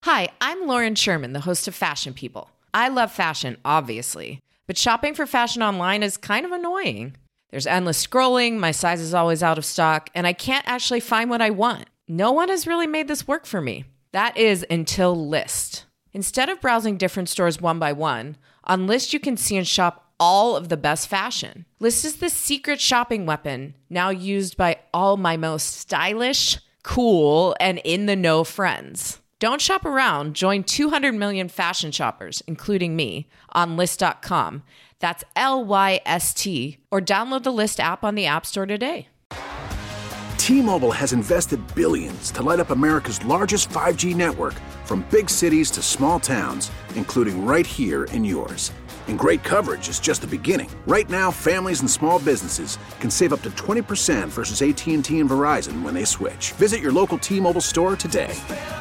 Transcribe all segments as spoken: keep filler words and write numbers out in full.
Hi, I'm Lauren Sherman, the host of Fashion People. I love fashion, obviously, but shopping for fashion online is kind of annoying. There's endless scrolling, my size is always out of stock, and I can't actually find what I want. No one has really made this work for me. That is until Lyst. Instead of browsing different stores one by one, on Lyst you can see and shop all of the best fashion. Lyst is the secret shopping weapon now used by all my most stylish, cool, and in-the-know friends. Don't shop around. Join two hundred million fashion shoppers, including me, on Lyst dot com. That's L Y S T. Or download the Lyst app on the App Store today. T-Mobile has invested billions to light up America's largest five G network, from big cities to small towns, including right here in yours. And great coverage is just the beginning. Right now, families and small businesses can save up to twenty percent versus A T and T and Verizon when they switch. Visit your local T-Mobile store today.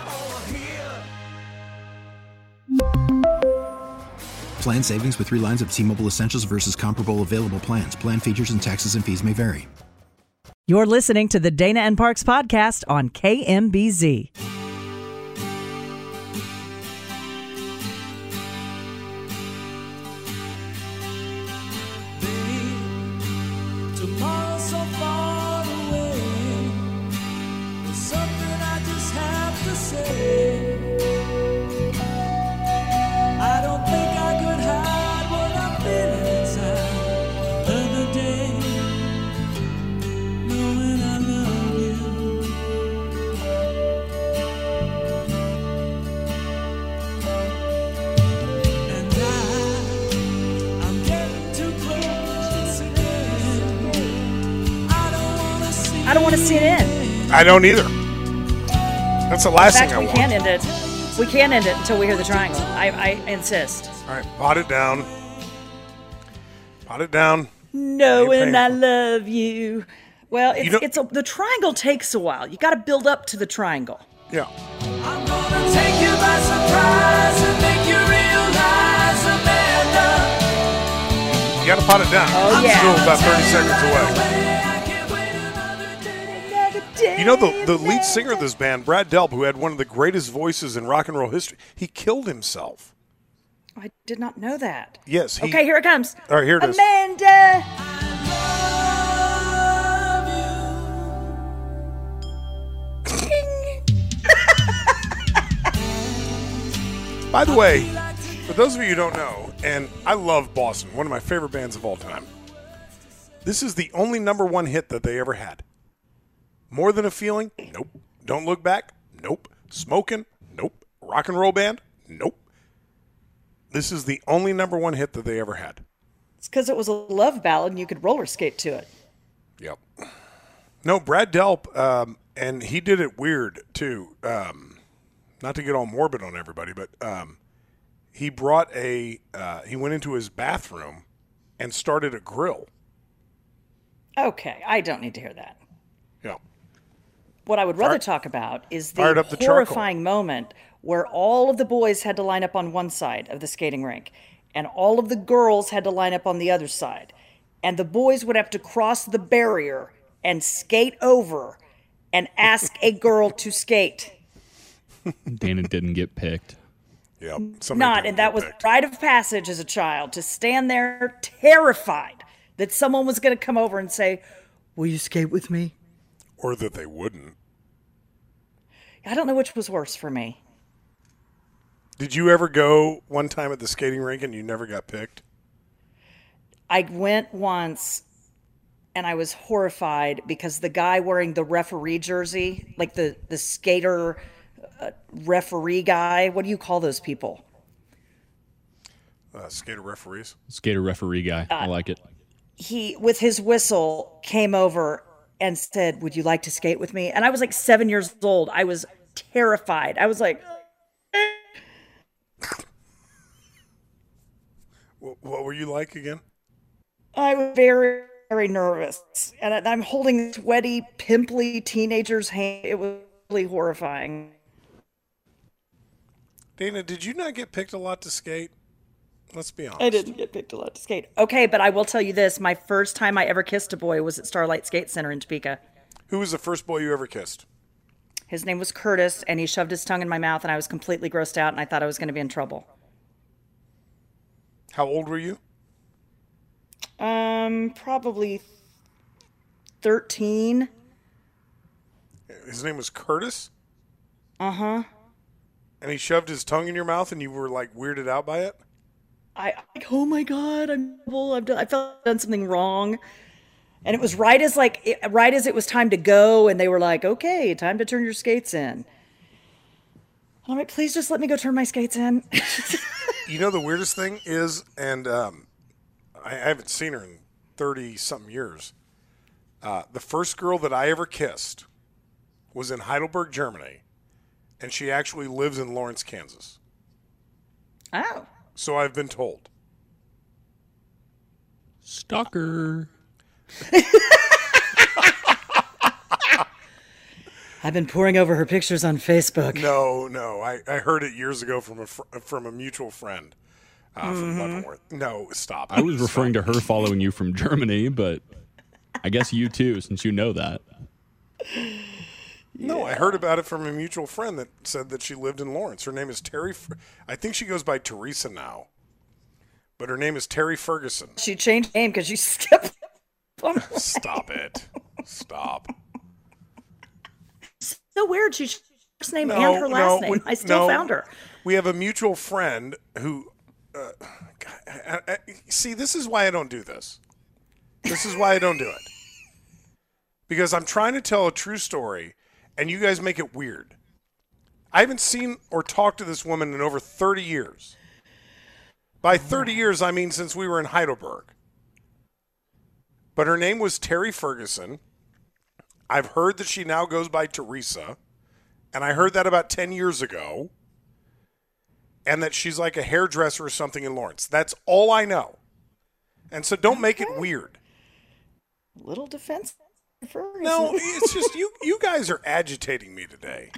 Plan savings with three lines of T-Mobile Essentials versus comparable available plans. Plan features and taxes and fees may vary. You're listening to the Dana and Parks podcast on K M B Z. Tomorrow's so far away. There's something I just have to say. I don't think I could hide what I'm feeling inside another day, knowing I love you. And I, I'm getting too close to the end. I don't want to see I don't want to see it end. I don't either. That's the last In fact, thing I we want. can't end it. We can't end it until we hear the triangle. I, I insist. All right, pot it down. Pot it down. Knowing I painful. love you. Well, it's You know- it's a, the triangle takes a while. You got to build up to the triangle. Yeah. I'm gonna take you by surprise and make you realize, Amanda. You got to pot it down. Oh, It's yeah. still about thirty seconds away. I can't wait another day. You know, the, the lead singer of this band, Brad Delp, who had one of the greatest voices in rock and roll history, he killed himself. I did not know that. Yes. He, Okay, here it comes. All right, here it is. Amanda. By the way, for those of you who don't know, and I love Boston, one of my favorite bands of all time, this is the only number one hit that they ever had. More Than a Feeling? Nope. Don't Look Back? Nope. Smokin'? Nope. Rock and Roll Band? Nope. This is the only number one hit that they ever had. It's because it was a love ballad and you could roller skate to it. Yep. No, Brad Delp, um, and he did it weird, too. Um, not to get all morbid on everybody, but um, he brought a, uh, he went into his bathroom and started a grill. Okay, I don't need to hear that. Yeah. What I would rather Fire- talk about is fired the up the charcoal. horrifying moment where all of the boys had to line up on one side of the skating rink and all of the girls had to line up on the other side. And the boys would have to cross the barrier and skate over and ask a girl to skate. Dana didn't get picked. Yep. Somebody Not, didn't and that get was picked. rite of passage as a child, to stand there terrified that someone was going to come over and say, "Will you skate with me?" Or that they wouldn't. I don't know which was worse for me. Did you ever go one time at the skating rink and you never got picked? I went once and I was horrified because the guy wearing the referee jersey, like the, the skater uh, referee guy, what do you call those people? Uh, skater referees. Skater referee guy. I like it. He, with his whistle, came over and said, "Would you like to skate with me?" And I was like seven years old. I was terrified. I was like, What, what were you like again? I was very, very nervous. And I- I'm holding sweaty, pimply teenager's hand. It was really horrifying. Dana, did you not get picked a lot to skate? Let's be honest. I didn't get picked a lot to skate. Okay, but I will tell you this. My first time I ever kissed a boy was at Starlight Skate Center in Topeka. Who was the first boy you ever kissed? His name was Curtis, and he shoved his tongue in my mouth, and I was completely grossed out, and I thought I was going to be in trouble. How old were you? Um, probably thirteen. His name was Curtis? Uh-huh. And he shoved his tongue in your mouth and you were like weirded out by it? I like, oh my God, I'm I've done, I felt I'd done something wrong. And it was right as like it, right as it was time to go, and they were like, okay, time to turn your skates in. I'm like, please just let me go turn my skates in. You know, the weirdest thing is, and um, I, I haven't seen her in thirty-something years, uh, the first girl that I ever kissed was in Heidelberg, Germany, and she actually lives in Lawrence, Kansas. Oh. So I've been told. Stalker. I've been poring over her pictures on Facebook. No, no, I, I heard it years ago from a fr- from a mutual friend uh, from Mm-hmm. Leavenworth. No, stop. I was referring to her following you from Germany, but I guess you too, since you know that. No, I heard about it from a mutual friend that said that she lived in Lawrence. Her name is Terry. Fer- I think she goes by Teresa now, but her name is Terry Ferguson. She changed name because she skipped. Stop it. Stop. So weird. She changed her first name No, and her last no, name. we- I still no. found her. We have a mutual friend who. Uh, I, I, see, this is why I don't do this. This is why I don't do it. Because I'm trying to tell a true story, and you guys make it weird. I haven't seen or talked to this woman in over thirty years. By thirty years, I mean since we were in Heidelberg. But her name was Terry Ferguson. I've heard that she now goes by Teresa. And I heard that about ten years ago. And that she's like a hairdresser or something in Lawrence. That's all I know. And so don't make it weird. Little defense. Ferguson. No, it's just you you guys are agitating me today.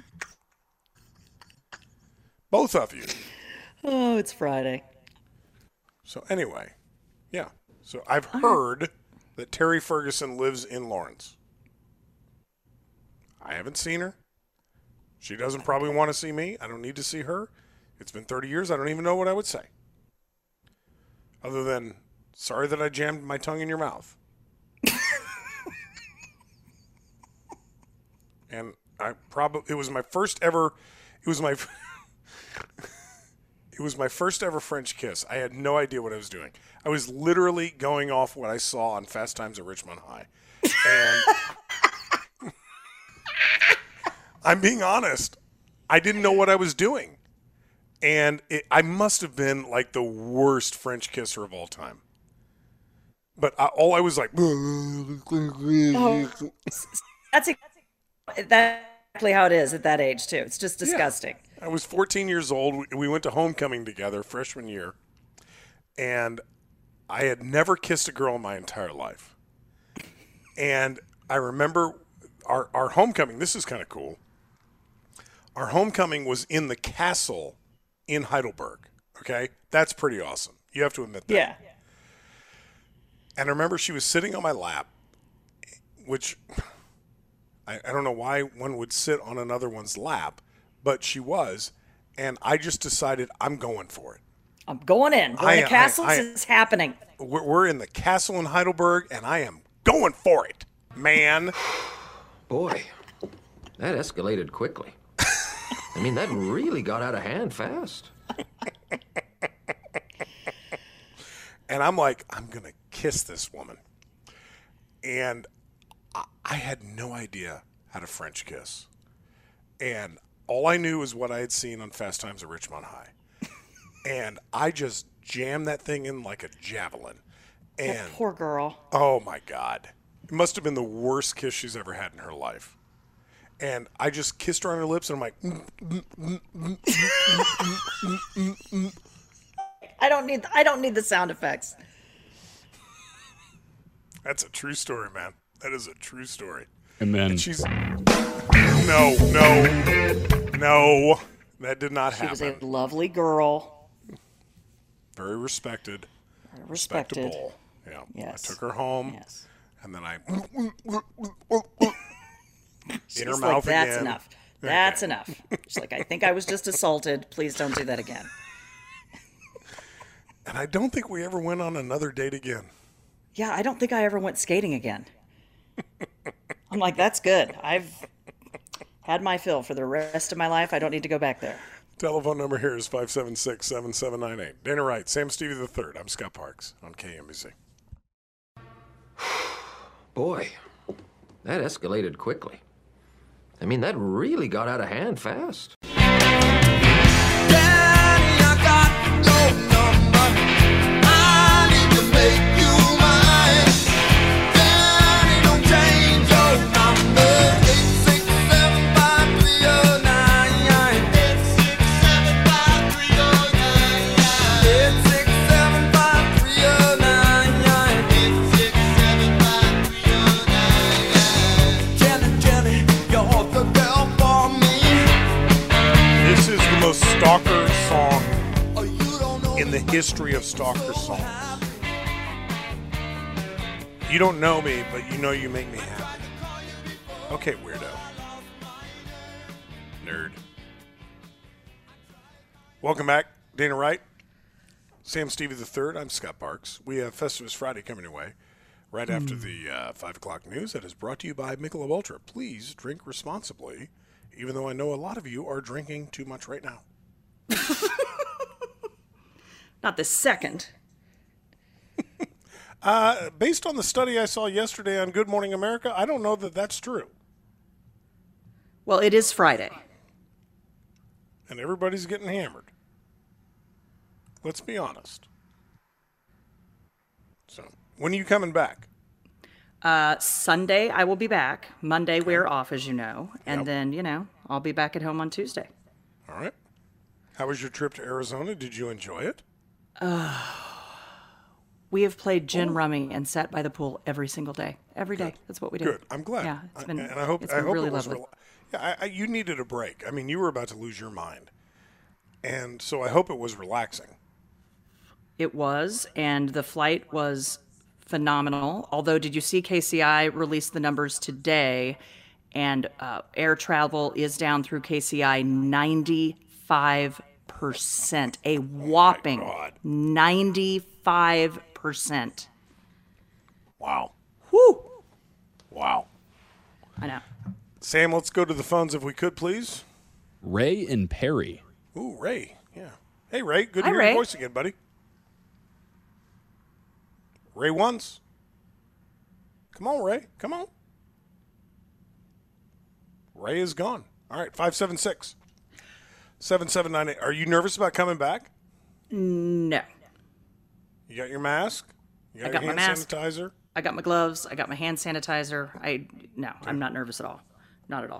Both of you. Oh, it's Friday. So anyway, yeah. So I've heard that Terry Ferguson lives in Lawrence. I haven't seen her. She doesn't probably want to see me. I don't need to see her. It's been thirty years. I don't even know what I would say. Other than, sorry that I jammed my tongue in your mouth. And I probably, it was my first ever, it was my, it was my first ever French kiss. I had no idea what I was doing. I was literally going off what I saw on Fast Times at Ridgemont High. And I'm being honest. I didn't know what I was doing. And it, I must have been like the worst French kisser of all time. But I, all I was like, Oh. That's exactly, that's exactly how it is at that age, too. It's just disgusting. I was fourteen years old. We- We went to homecoming together, freshman year. And I had never kissed a girl in my entire life. And I remember our, our homecoming, this is kind of cool. Our homecoming was in the castle in Heidelberg. Okay? That's pretty awesome. You have to admit that. Yeah. And I remember she was sitting on my lap, which I, I don't know why one would sit on another one's lap, but she was. And I just decided I'm going for it. I'm going in. Going I- to castles I- I- is happening. We're, we're in the castle in Heidelberg, and I am going for it, man. Boy, that escalated quickly. I mean, that really got out of hand fast. And I'm like, I'm going to kiss this woman. And I, I had no idea how to French kiss. And all I knew was what I had seen on Fast Times at Ridgemont High. And I just jammed that thing in like a javelin. That And poor girl. oh my God. It must have been the worst kiss she's ever had in her life. And I just kissed her on her lips, and I'm like, mm, mm, mm, mm, mm, mm, mm. I don't need. I don't need the sound effects. That's a true story, man. That is a true story. And then And she's no, no, no. That did not She was happen. a lovely girl. Very respected, Very respected. respectable. Yeah. Yes. I took her home, Yes. and then I in her She's mouth like, that's again. enough. That's enough. She's like, I think I was just assaulted. Please don't do that again. And I don't think we ever went on another date again. Yeah, I don't think I ever went skating again. I'm like, that's good. I've had my fill for the rest of my life. I don't need to go back there. Telephone number here is five seven six, seven seven nine eight. Dana Wright, Sam Stevie the third. I'm Scott Parks on K M B C. Boy, that escalated quickly. I mean, that really got out of hand fast. Daddy, I got your number. I need to make you mine. Daddy, don't change your number. eight six seven five three oh nine. eight six seven five three oh nine. eight six seven five three oh nine. eight six seven five three oh nine. Jenny, Jenny, you're the girl for me. This is the most stalker song in the history of stalker songs. You don't know me, but you know you make me happy. Okay, weirdo. Nerd. Welcome back, Dana Wright, Sam Stevie the third. I'm Scott Parks. We have Festivus Friday coming your way right after the uh, five o'clock news. That is brought to you by Michelob Ultra. Please drink responsibly, even though I know a lot of you are drinking too much right now. Not the second. Uh, based on the study I saw yesterday on Good Morning America, I don't know that that's true. Well, it is Friday. And everybody's getting hammered. Let's be honest. So, when are you coming back? Uh, Sunday, I will be back. Monday, we're off, as you know. And Yep. then, you know, I'll be back at home on Tuesday. All right. How was your trip to Arizona? Did you enjoy it? We have played gin rummy and sat by the pool every single day. Every day. That's what we do. Good. I'm glad. Yeah, it's I- been, and I hope, it's I been hope really it was lovely. rela- yeah, I, I, you needed a break. I mean, you were about to lose your mind. And so I hope it was relaxing. It was, and the flight was phenomenal. Although, did you see K C I release the numbers today? And uh, air travel is down through K C I ninety-five percent. A whopping God. ninety-five percent. Wow. Whew! Wow. I know. Sam, let's go to the phones if we could, please. Ray and Perry. Ooh, Ray. Yeah. Hey, Ray. Good to Hi, hear Ray. your voice again, buddy. Ray once. Come on, Ray. Come on. Ray is gone. All right, five seven six, seven seven nine eight. Are you nervous about coming back? No. You got your mask? You got, I got your my hand mask. sanitizer? I got my gloves. I got my hand sanitizer. I no, I'm not nervous at all. Not at all.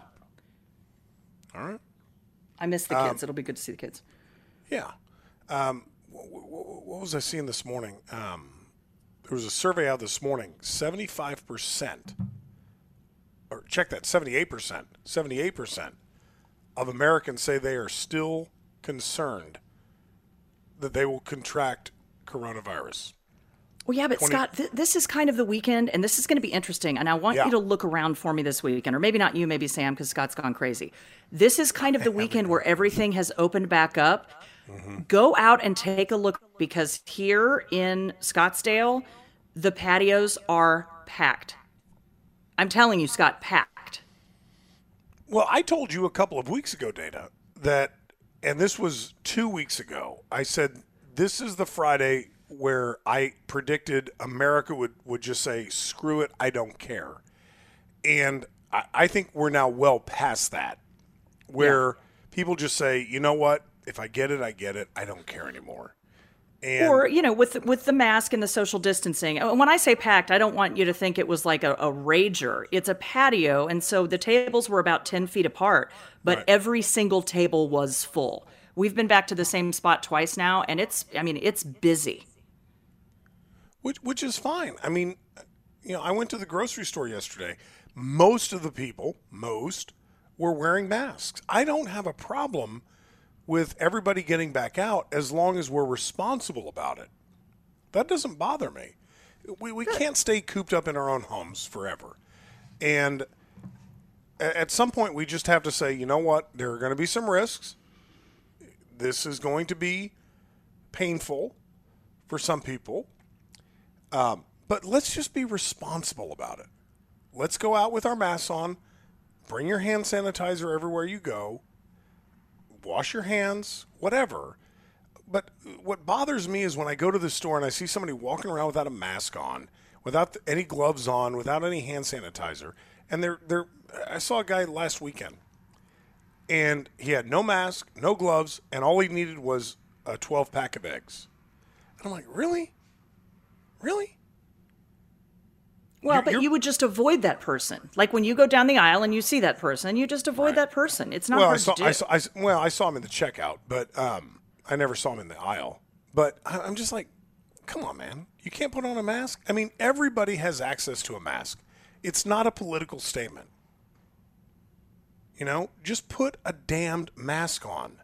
All right. I miss the kids. It'll be good to see the kids. Yeah. Um, what, what was I seeing this morning? Um, there was a survey out this morning. seventy-five percent, or check that, seventy-eight percent, seventy-eight percent of Americans say they are still concerned that they will contract coronavirus. Well, yeah, but twenty Scott, th- this is kind of the weekend, and this is going to be interesting. And I want Yeah. you to look around for me this weekend, or maybe not you, maybe Sam, because Scott's gone crazy. This is kind of the weekend where everything has opened back up. Mm-hmm. Go out and take a look, because here in Scottsdale, the patios are packed. I'm telling you, Scott, packed. Well, I told you a couple of weeks ago, Dana, that, and this was two weeks ago, I said this is the Friday where I predicted America would, would just say, screw it, I don't care. And I, I think we're now well past that, where people just say, you know what, if I get it, I get it, I don't care anymore. And Or, you know, with with the mask and the social distancing. And when I say packed, I don't want you to think it was like a, a rager. It's a patio, and so the tables were about ten feet apart, but Right. every single table was full. We've been back to the same spot twice now, and it's, I mean, it's busy. Which, which is fine. I mean, you know, I went to the grocery store yesterday. Most of the people, most, were wearing masks. I don't have a problem with everybody getting back out as long as we're responsible about it. That doesn't bother me. We, we can't stay cooped up in our own homes forever. And a- at some point we just have to say, you know what? There are going to be some risks. This is going to be painful for some people. Um, but let's just be responsible about it. Let's go out with our masks on. Bring your hand sanitizer everywhere you go. Wash your hands, whatever. But what bothers me is when I go to the store and I see somebody walking around without a mask on, without any gloves on, without any hand sanitizer. And they're they're I saw a guy last weekend, and he had no mask, no gloves, and all he needed was a twelve pack of eggs. And I'm like, really? Really? Well, You're- but you're- you would just avoid that person. Like when you go down the aisle and you see that person, you just avoid that person. It's not well, hard I saw, to do. I saw, I, s- well, I saw him in the checkout, but um, I never saw him in the aisle. But I, I'm just like, come on, man. You can't put on a mask? I mean, everybody has access to a mask. It's not a political statement. You know, just put a damned mask on.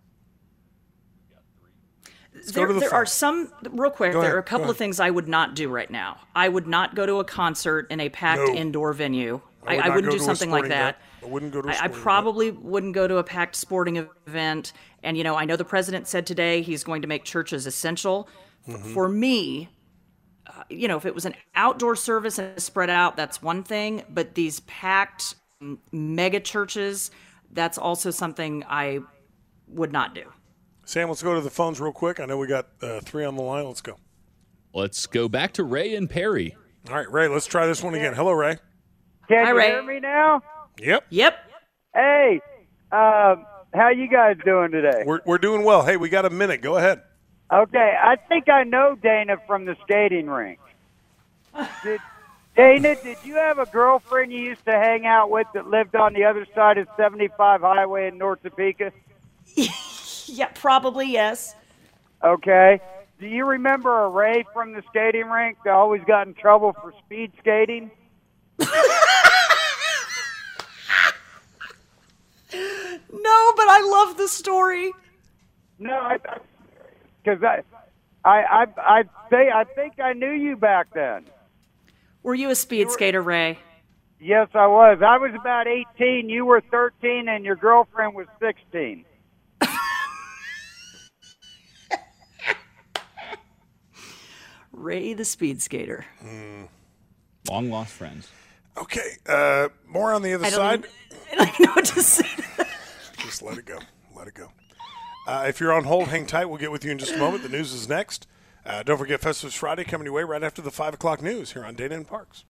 Let's there go to the there phone. are some, real quick, Go there ahead, are a go couple ahead. of things I would not do right now. I would not go to a concert in a packed No. indoor venue. I I, would I not wouldn't go do to a something like sporting that. event. I wouldn't go to a I, I sporting event. probably wouldn't go to a packed sporting event. And, you know, I know the president said today he's going to make churches essential. Mm-hmm. For me, uh, you know, if it was an outdoor service and spread out, that's one thing. But these packed m- mega churches, that's also something I would not do. Sam, let's go to the phones real quick. I know we got uh, three on the line. Let's go. Let's go back to Ray and Perry. All right, Ray, let's try this one again. Hello, Ray. Can Hi, you Ray. hear me now? Yep. Yep. Hey, um, how you guys doing today? We're, we're doing well. Hey, we got a minute. Go ahead. Okay, I think I know Dana from the skating rink. Did, Dana, did you have a girlfriend you used to hang out with that lived on the other side of seventy-five Highway in North Topeka? Yeah, probably yes. Okay. Do you remember a Ray from the skating rink that always got in trouble for speed skating? No, but I love the story. No, I because I, I, I, I think I think I knew you back then. Were you a speed skater, Ray? Yes, I was. I was about eighteen. You were thirteen, and your girlfriend was sixteen. Ray the speed skater. Long lost friends. Okay, uh, more on the other I don't, side. even, I don't even know what to say. Just let it go. Let it go. Uh, if you're on hold, hang tight. We'll get with you in just a moment. The news is next. Uh, don't forget Festivus Friday coming your way right after the five o'clock news here on Dana and Parks.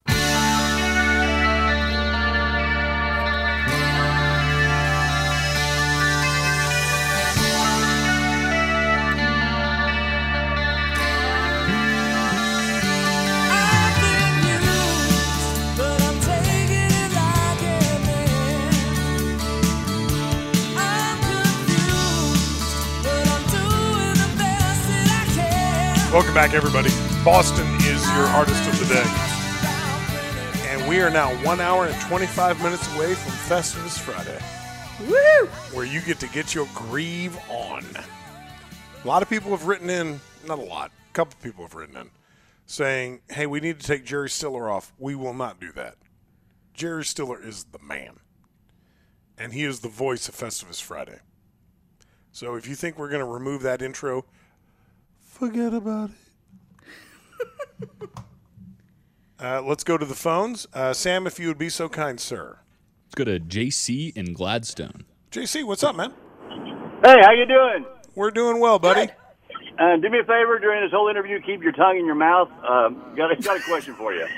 Welcome back, everybody. Boston is your artist of the day. And we are now one hour and twenty-five minutes away from Festivus Friday. Woo! Where you get to get your grieve on. A lot of people have written in, not a lot, a couple people have written in, saying, hey, we need to take Jerry Stiller off. We will not do that. Jerry Stiller is the man. And he is the voice of Festivus Friday. So if you think we're going to remove that intro, forget about it. uh, let's go to the phones. Uh, Sam, if you would be so kind, sir. Let's go to J C in Gladstone. J C, what's up, man? Hey, how you doing? We're doing well, buddy. Uh, do me a favor during this whole interview, keep your tongue in your mouth. Uh, got a got a question for you.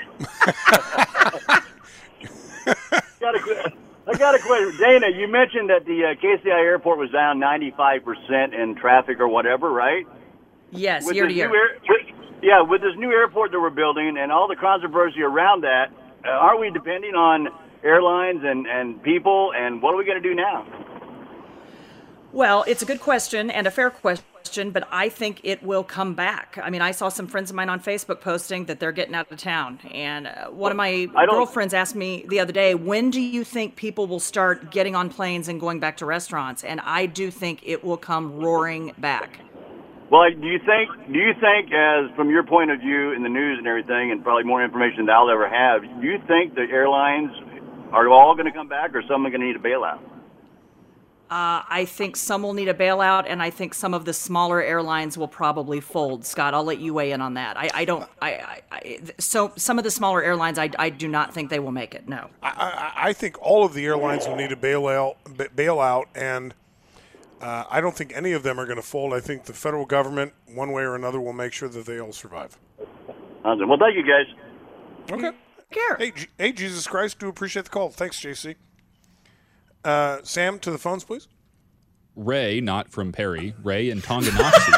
got a, que- I got a question, Dana. You mentioned that the uh, K C I airport was down ninety-five percent in traffic or whatever, right? Yes, With year to this year. new air- with- yeah, with this new airport that we're building and all the controversy around that, uh, are we depending on airlines and, and people, and what are we going to do now? Well, it's a good question and a fair question, but I think it will come back. I mean, I saw some friends of mine on Facebook posting that they're getting out of town. And uh, one of my I don't- girlfriends asked me the other day, when do you think people will start getting on planes and going back to restaurants? And I do think it will come roaring back. Well, do you think, do you think, as from your point of view in the news and everything, and probably more information than I'll ever have, do you think the airlines Are all going to come back, or some are going to need a bailout? Uh, I think some will need a bailout, and I think some of the smaller airlines will probably fold. Scott, I'll let you weigh in on that. I, I don't. I, I, I so some of the smaller airlines, I, I do not think they will make it. No. I, I, I think all of the airlines will need a bailout, bailout, and uh, I don't think any of them are going to fold. I think the federal government, one way or another, will make sure that they all survive. Awesome. Well, thank you, guys. Okay. Care. Hey, G- hey, Jesus Christ! Do appreciate the call. Thanks, J C. Uh, Sam, to the phones, please. Ray, not from Perry. Ray in Tonganoxie.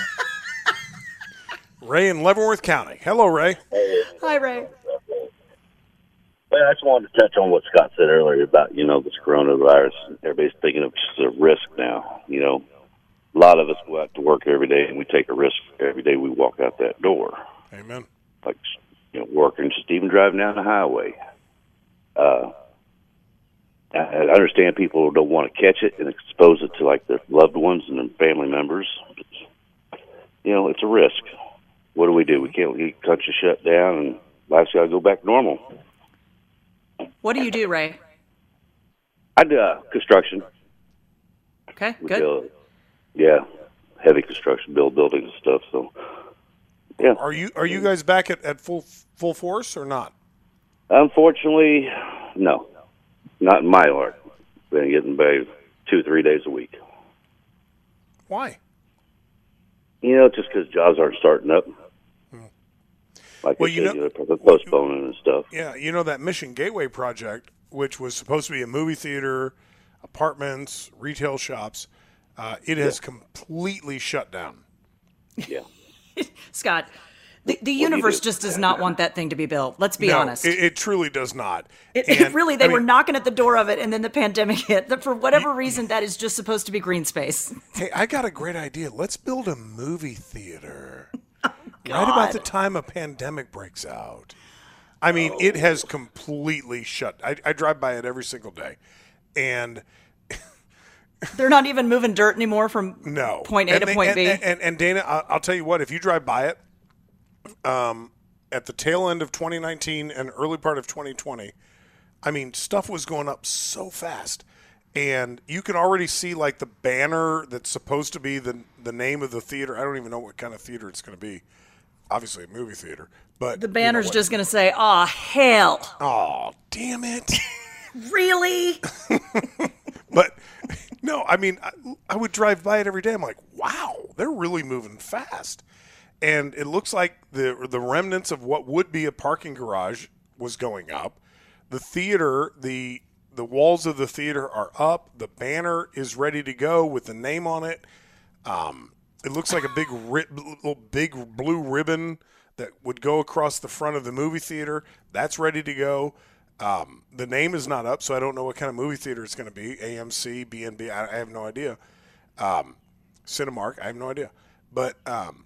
Ray in Leavenworth County. Hello, Ray. Hi, Ray. Well, I just wanted to touch on what Scott said earlier about, you know, this coronavirus. Everybody's thinking of just a risk now. You know, a lot of us go out to work every day, and we take a risk every day we walk out that door. Amen. Like, you know, working, just even driving down the highway. Uh, I understand people don't want to catch it and expose it to, like, their loved ones and their family members. But, you know, it's a risk. What do we do? We can't we country shut down, and life's got to go back normal. What do you do, Ray? I do uh, construction. Okay, We good. build, yeah, heavy construction, build buildings and stuff. So, yeah. Are you are you guys back at, at full full force or not? Unfortunately, no. Not in my yard. Been getting paid two, three days a week. Why? You know, just because jobs aren't starting up. Like Well, I you said, know- they're postponing and stuff. Yeah, you know that Mission Gateway project, which was supposed to be a movie theater, apartments, retail shops, uh, it has completely shut down. Yeah. Scott, the, the do you universe do? just does not want that thing to be built. Let's be No, honest. It, it truly does not. It, And, it really, they I were mean, knocking at the door of it, and then the pandemic hit. That For whatever reason, that is just supposed to be green space. Hey, I got a great idea. Let's build a movie theater. Oh, Right about the time a pandemic breaks out. I mean, it has completely shut. I, I drive by it every single day. And They're not even moving dirt anymore from no. point A and to they- point and, B. And, and, and Dana, I'll, I'll tell you what, if you drive by it um, at the tail end of twenty nineteen and early part of twenty twenty, I mean, stuff was going up so fast. And you can already see, like, the banner that's supposed to be the the name of the theater. I don't even know what kind of theater it's going to be. Obviously, a movie theater. But The banner's just going to say, "Aw, hell." Oh, damn it. Really? But, no, I mean, I, I would drive by it every day. I'm like, wow, they're really moving fast. And it looks like the the remnants of what would be a parking garage was going up. The theater, the the walls of the theater are up. The banner is ready to go with the name on it. Um, it looks like a big, ri- little big blue ribbon that would go across the front of the movie theater. That's ready to go. Um, the name is not up, so I don't know what kind of movie theater it's going to be. A M C, B and B, I, I have no idea. Um, Cinemark, I have no idea. But, um,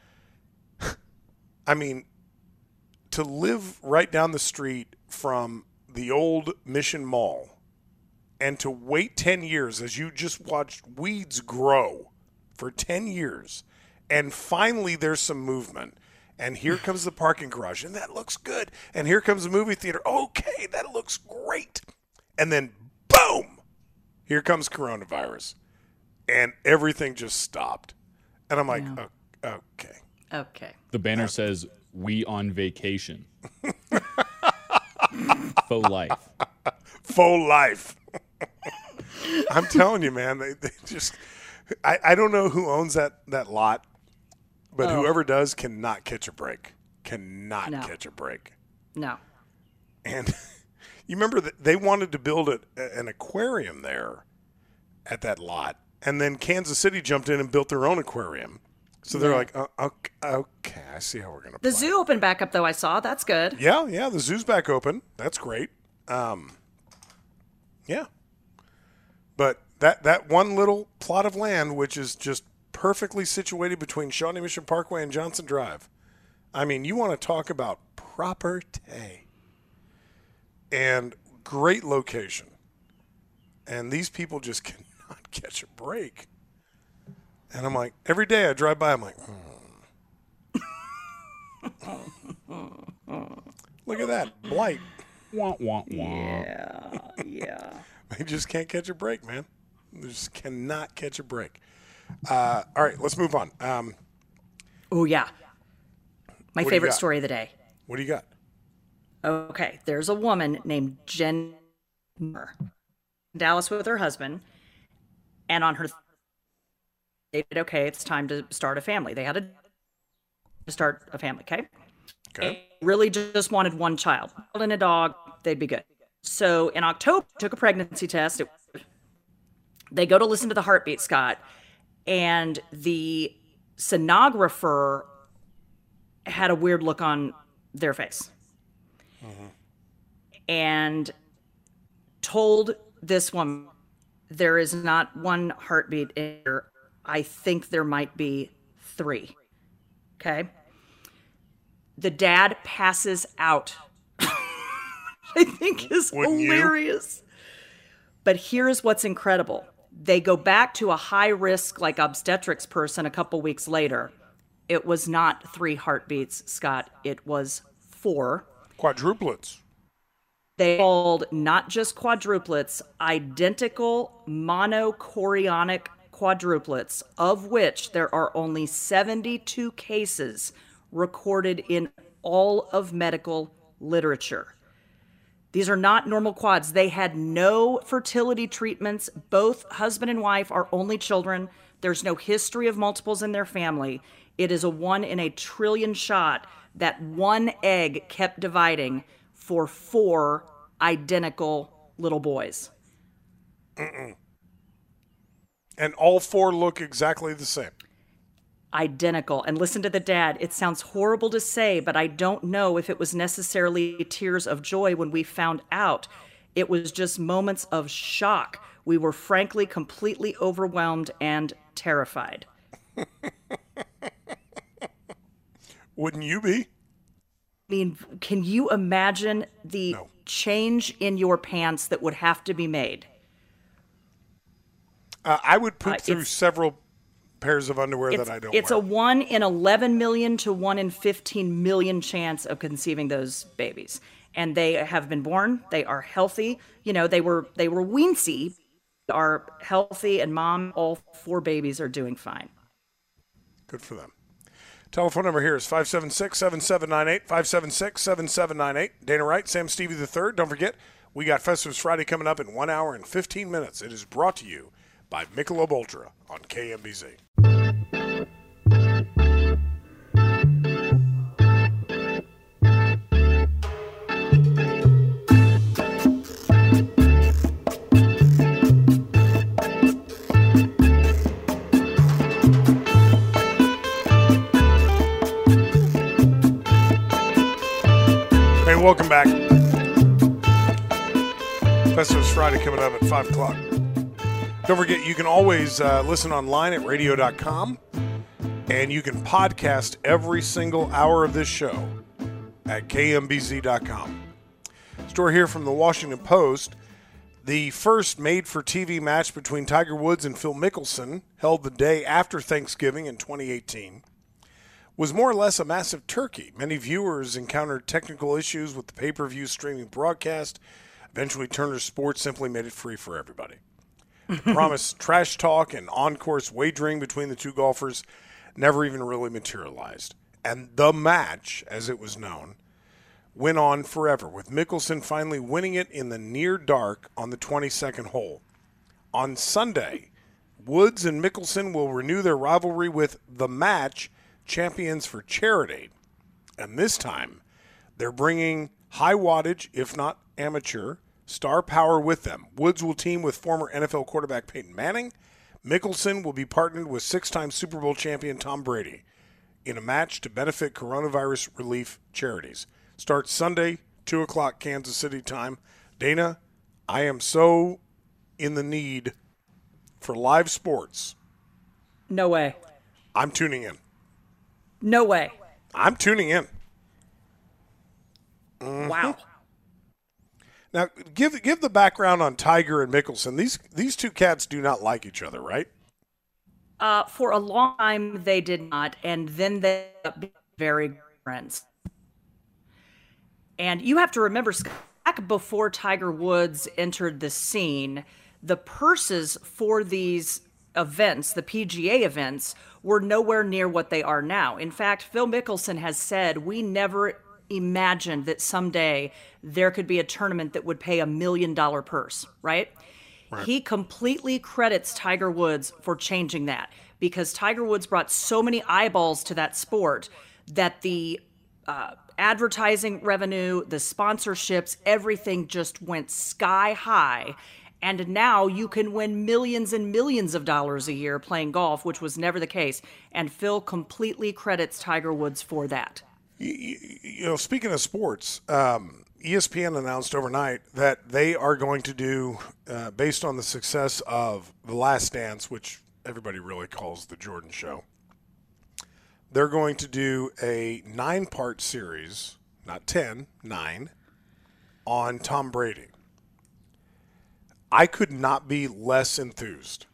I mean, to live right down the street from the old Mission Mall and to wait ten years as you just watched weeds grow for ten years, and finally there's some movement. And here comes the parking garage, and that looks good. And here comes the movie theater. Okay, that looks great. And then, boom, here comes coronavirus. And everything just stopped. And I'm like, Yeah. "Oh, okay. Okay. The banner says, "We on vacation." Faux life. Faux life. I'm telling you, man, they, they just, I, I don't know who owns that, that lot, but Oh. whoever does cannot catch a break. Cannot No. catch a break. No. And you remember that they wanted to build a, an aquarium there at that lot. And then Kansas City jumped in and built their own aquarium. So they're Yeah. like, oh, okay, okay, I see how we're going to The play. zoo opened back up, though, I saw. That's good. Yeah, yeah, the zoo's back open. That's great. Um, yeah. But that, that one little plot of land, which is just perfectly situated between Shawnee Mission Parkway and Johnson Drive. I mean, you want to talk about property. And great location. And these people just cannot catch a break. And I'm like, every day I drive by, I'm like, hmm. Look at that. Blight. Wah, wah, wah. Yeah, yeah. They just can't catch a break, man. They just cannot catch a break. Uh, all right, let's move on. Um, oh, yeah. My What do you favorite got? story of the day. what do you got? Okay, there's a woman named Jen Moore in Dallas with her husband, and on her they said, okay, it's time to start a family. They had a, to start a family, okay? Okay. They really just wanted one child and a dog. They'd be good. So in October, took a pregnancy test. It, they go to listen to the heartbeat, Scott, and the sonographer had a weird look on their face. Mm-hmm. And told this woman, there is not one heartbeat in here. I think there might be three. Okay. The dad passes out. I think is Wouldn't you? hilarious. But here's what's incredible. They go back to a high risk, like obstetrics person a couple weeks later. It was not three heartbeats, Scott. It was four. Quadruplets. They called not just quadruplets, identical monochorionic quadruplets, of which there are only seventy-two cases recorded in all of medical literature. These are not normal quads. They had no fertility treatments. Both husband and wife are only children. There's no history of multiples in their family. It is a one in a trillion shot that one egg kept dividing for four identical little boys. Mm-mm. And all four look exactly the same. Identical. And listen to the dad. It sounds horrible to say, but I don't know if it was necessarily tears of joy when we found out. It was just moments of shock. We were frankly completely overwhelmed and terrified. Wouldn't you be? I mean, can you imagine the No. change in your pants that would have to be made? Uh, I would poop Uh, through it's- several pairs of underwear It's, that I don't it's wear. a one in eleven million to one in fifteen million chance of conceiving those babies. And they have been born. They are healthy. You know, they were they were weensy, are healthy, and mom, all four babies are doing fine. Good for them. Telephone number here is five seven six, seven seven nine eight, five seven six, seven seven nine eight. Dana Wright, Sam Stevie the third. Don't forget, we got Festivus Friday coming up in one hour and fifteen minutes. It is brought to you by Michelob Ultra on K M B Z. Hey, welcome back. Festivus Friday coming up at five o'clock. Don't forget, you can always uh, listen online at radio dot com, and you can podcast every single hour of this show at K M B Z dot com. Story here from the Washington Post. The first made-for-T V match between Tiger Woods and Phil Mickelson, held the day after Thanksgiving in twenty eighteen, was more or less a massive turkey. Many viewers encountered technical issues with the pay-per-view streaming broadcast. Eventually, Turner Sports simply made it free for everybody. The promised trash talk and on-course wagering between the two golfers never even really materialized. And the match, as it was known, went on forever, with Mickelson finally winning it in the near dark on the twenty-second hole. On Sunday, Woods and Mickelson will renew their rivalry with the match Champions for Charity. And this time, they're bringing high wattage, if not amateur, star power with them. Woods will team with former N F L quarterback Peyton Manning. Mickelson will be partnered with six-time Super Bowl champion Tom Brady in a match to benefit coronavirus relief charities. Starts Sunday, two o'clock Kansas City time. Dana, I am so in the need for live sports. No way. I'm tuning in. No way. I'm tuning in. Mhm. Wow. Now, give give the background on Tiger and Mickelson. These these two cats do not like each other, right? Uh, for a long time, they did not, and then they became very good friends. And you have to remember, Scott, back before Tiger Woods entered the scene, the purses for these events, the P G A events, were nowhere near what they are now. In fact, Phil Mickelson has said, we never imagined that someday there could be a tournament that would pay a million dollar purse, right? Right. He completely credits Tiger Woods for changing that, because Tiger Woods brought so many eyeballs to that sport that the uh, advertising revenue, the sponsorships, everything just went sky high. And now you can win millions and millions of dollars a year playing golf, which was never the case. And Phil completely credits Tiger Woods for that. You, you know, speaking of sports, um, E S P N announced overnight that they are going to do, uh, based on the success of The Last Dance, which everybody really calls the Jordan Show, they're going to do a nine-part series, not ten, nine, on Tom Brady. I could not be less enthused.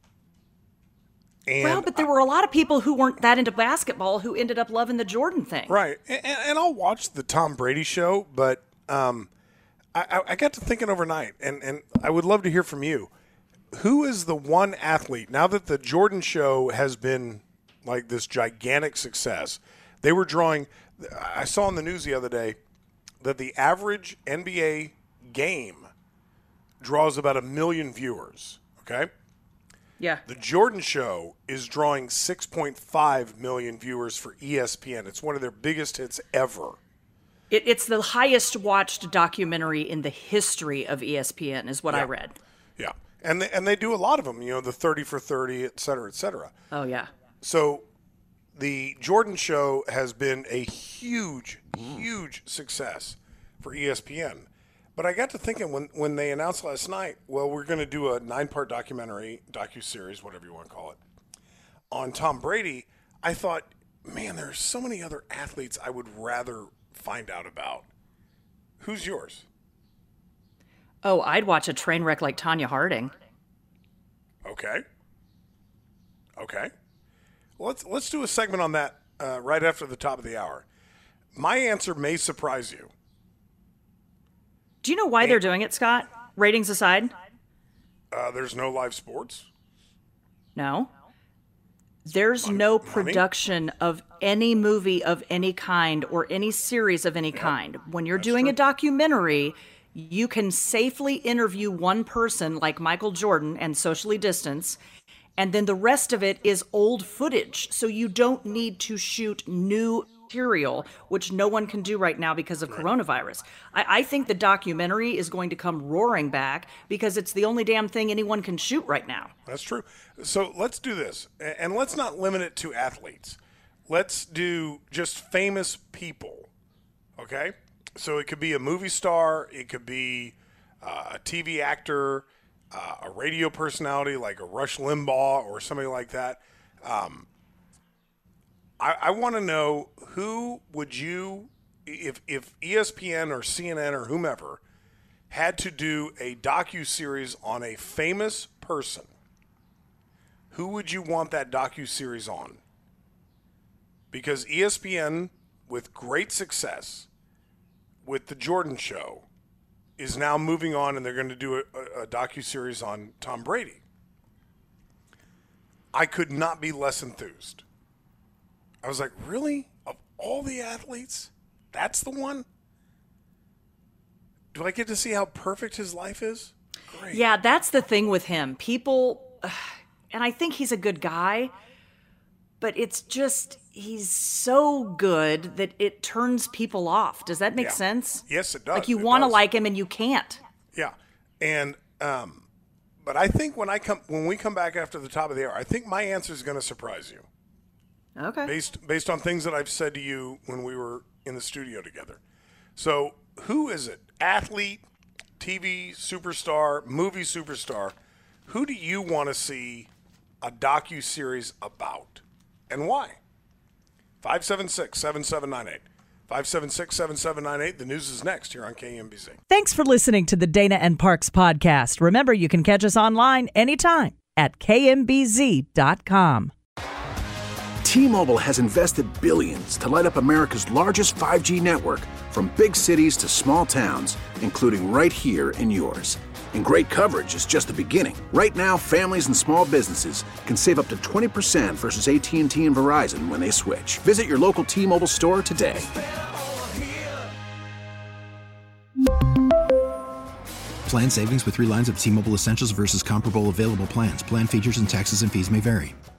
And well, but there were a lot of people who weren't that into basketball who ended up loving the Jordan thing. Right. And, and I'll watch the Tom Brady show, but um, I, I got to thinking overnight, and, and I would love to hear from you. Who is the one athlete, now that the Jordan show has been like this gigantic success, they were drawing, I saw on the news the other day that the average N B A game draws about a million viewers, okay? Yeah. The Jordan Show is drawing six point five million viewers for E S P N. It's one of their biggest hits ever. It, it's the highest watched documentary in the history of E S P N, is what yeah. I read. Yeah. And they, and they do a lot of them, you know, the thirty for thirty, et cetera, et cetera. Oh, yeah. So the Jordan Show has been a huge, huge success for E S P N. But I got to thinking when, when they announced last night, well, we're going to do a nine-part documentary, docuseries, whatever you want to call it, on Tom Brady, I thought, man, there are so many other athletes I would rather find out about. Who's yours? Oh, I'd watch a train wreck like Tanya Harding. Okay. Okay. Well, let's, let's do a segment on that uh, right after the top of the hour. My answer may surprise you. Do you know why they're doing it, Scott? Ratings aside? Uh, there's no live sports? No. There's no production of any movie of any kind or any series of any kind. When you're doing a documentary, you can safely interview one person like Michael Jordan and socially distance, and then the rest of it is old footage. So you don't need to shoot new material, which no one can do right now because of coronavirus. I, I think the documentary is going to come roaring back because it's the only damn thing anyone can shoot right now. That's true. So let's do this. And let's not limit it to athletes. Let's do just famous people. Okay? So it could be a movie star. It could be uh, a T V actor, uh, a radio personality like a Rush Limbaugh or somebody like that. Um, I, I want to know, who would you, if if E S P N or C N N or whomever had to do a docuseries on a famous person, who would you want that docuseries on? Because E S P N, with great success with the Jordan Show, is now moving on, and they're going to do a, a, a docuseries on Tom Brady. I could not be less enthused. I was like, really? Of all the athletes, that's the one? Do I get to see how perfect his life is? Great. Yeah, that's the thing with him. People, and I think he's a good guy, but it's just, he's so good that it turns people off. Does that make Yeah. sense? Yes, it does. Like you It want to does. like him and you can't. Yeah, and um, but I think when I come when we come back after the top of the hour, I think my answer is going to surprise you. Okay. Based based on things that I've said to you when we were in the studio together. So who is it? Athlete, T V superstar, movie superstar. Who do you want to see a docuseries about, and why? five seven six, seven seven nine eight. five seven six, seven seven nine eight. The news is next here on K M B Z. Thanks for listening to the Dana and Parks podcast. Remember, you can catch us online anytime at K M B Z dot com. T-Mobile has invested billions to light up America's largest five G network, from big cities to small towns, including right here in yours. And great coverage is just the beginning. Right now, families and small businesses can save up to twenty percent versus A T and T and Verizon when they switch. Visit your local T-Mobile store today. Plan savings with three lines of T-Mobile Essentials versus comparable available plans. Plan features and taxes and fees may vary.